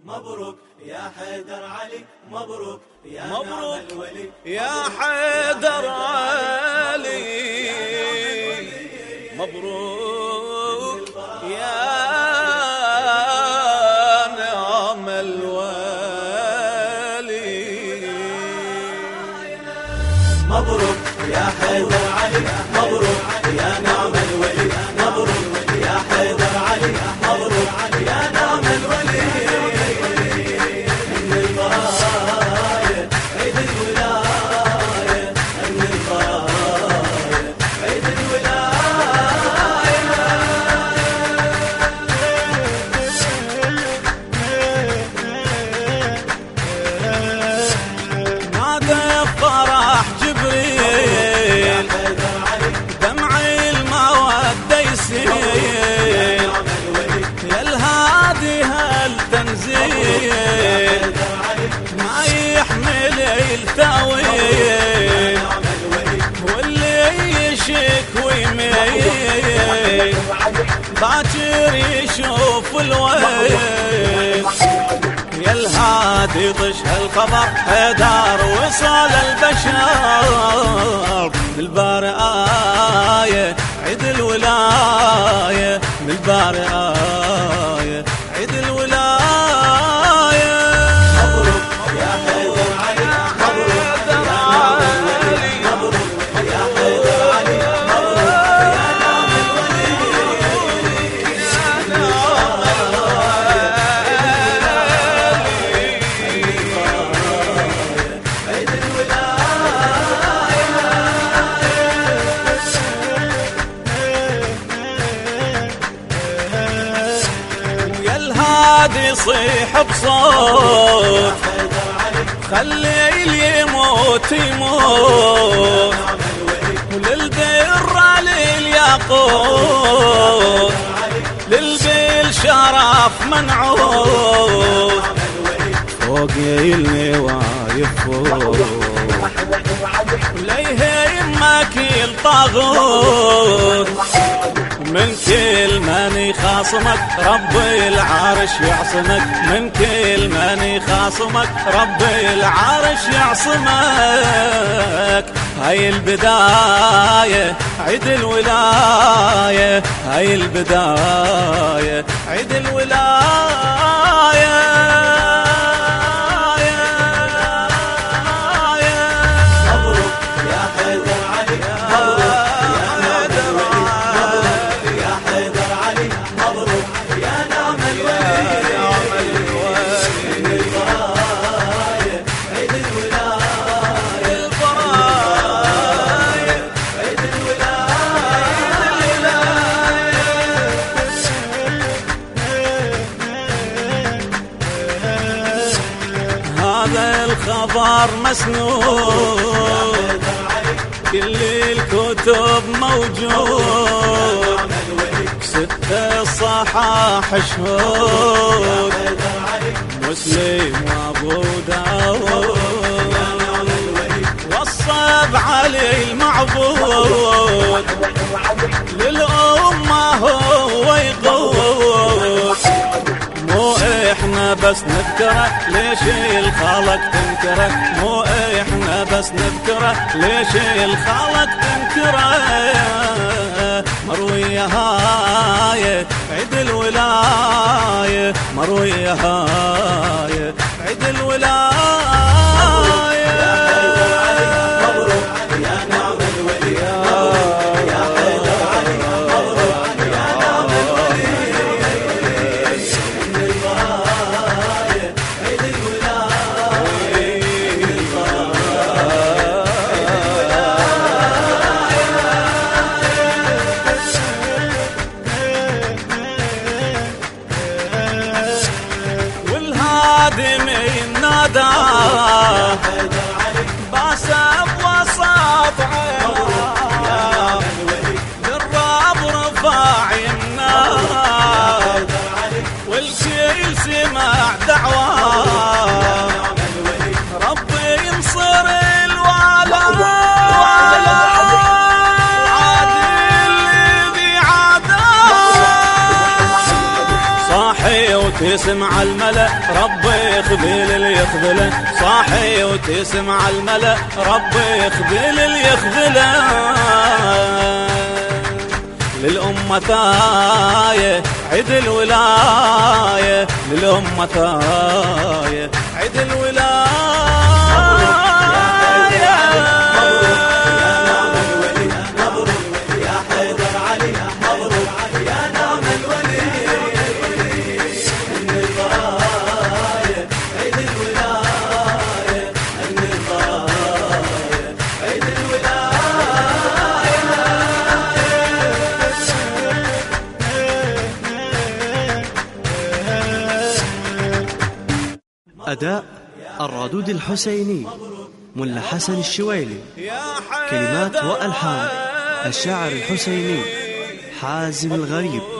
مبروك يا حيدر علي، مبروك يا مبروك نعم الولي، يا حيدر علي، مبروك يا نعم الولي. مبروك يا حيدر علي، مبروك يا نعم الولي، مبروك يا حيدر علي، مبروك يا نعم الولي. من البرايا عيد الولاية، من البرايا عيد الولاية. نادى فرح جبريل دمعي المودة يسيل، يا الهادي هالتنزيل ما يحمل التاويل، واللي يشك ويميل باكر يشوف الويل. يا الهادي طش هالخبر حيدر وصل البشر، للباري آية عيد الولاية، للباري آية عيد الولاية. مبروك يا حيدر علي، مبروك يا نعم الولي، مبروك يا حيدر علي، مبروك يا نعم الولي. عيد الولاية. ويا الهادي صيح بصوت خلي اللي يموت يموت، وللبر للياقوت للبيل شرف منعوت، فوق النوايف فوق وليه يمك الطاغوت، من كل من يخاصمك رب العرش يعصمك، من كل من يخاصمك رب العرش يعصمك. هاي البداية عيد الولاية، هاي البداية عيد الولاية. مبروك يا حيدر علي، مبروك يا حيدر علي، مبروك يا نعم الولي. من البرايا عيد الولاية، عيد الولاية. هذا الخبر مسنود كل الكتب موجود، 6 صحاح شهود مسلم وابو داود، وصى بعلي المعبود للأمة هو يقود. مو احنا بس نذكره ليش الخلق تنكره، مو احنا بس نذكره ليش الخلق تنكره. مروية هاي عيد الولاية، مروية هاي عيد الولاية. مبروك يا نعم الولي، مبروك يا حيدر علي، مبروك يا نعم الولي. من البرايا عيد الولاية، من البرايا. والهادي من نادى باسب وسط عينه، للرب رفع يمناه والكل سمع دعواه، ربي ينصر الوالد عادل الذي عاداه. صاحي وتسمع وتسمع الملأ ربي يخذل اللي يخذله، صاحي وتسمع الملأ ربي يخذل اللي يخذله. للأمة ثاية عيد الولاية، للأمة ثاية عيد الولاية. أداء الردود الحسيني ملا حسن الشويلي. كلمات وألحان الشاعر الحسيني حازم الغريب.